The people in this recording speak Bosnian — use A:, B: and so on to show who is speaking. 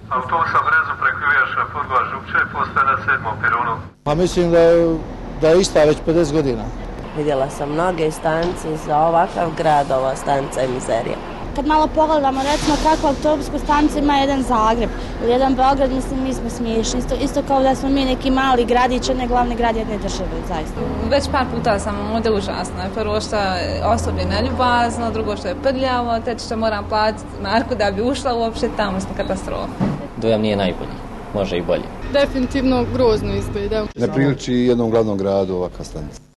A: Autobusa brzo preko Jujaša, Podgora, Župče, postaje na 7. peronu.
B: Pa mislim da je ista već 50 godina.
C: Vidjela sam mnoge stanice, za ovakav grad ova stanica je mizerija.
D: Kad malo pogledamo, recimo kakvu autobusku stanicu ima jedan Zagreb ili jedan Beograd, mislim, mi smo smiješni. Isto kao da smo mi neki mali gradić, a ne glavni grad jedne države, zaista.
E: Već par puta sam ovdje užasno. Prvo što je osoblje neljubazno, drugo što je prljavo, treće što moram platiti marku da bi ušla uopće, tamo smo katastrofa.
F: Dojam nije najbolji, može i bolje.
G: Definitivno grozno izgleda.
H: Ne priliči jednom glavnom gradu ovakva stanica.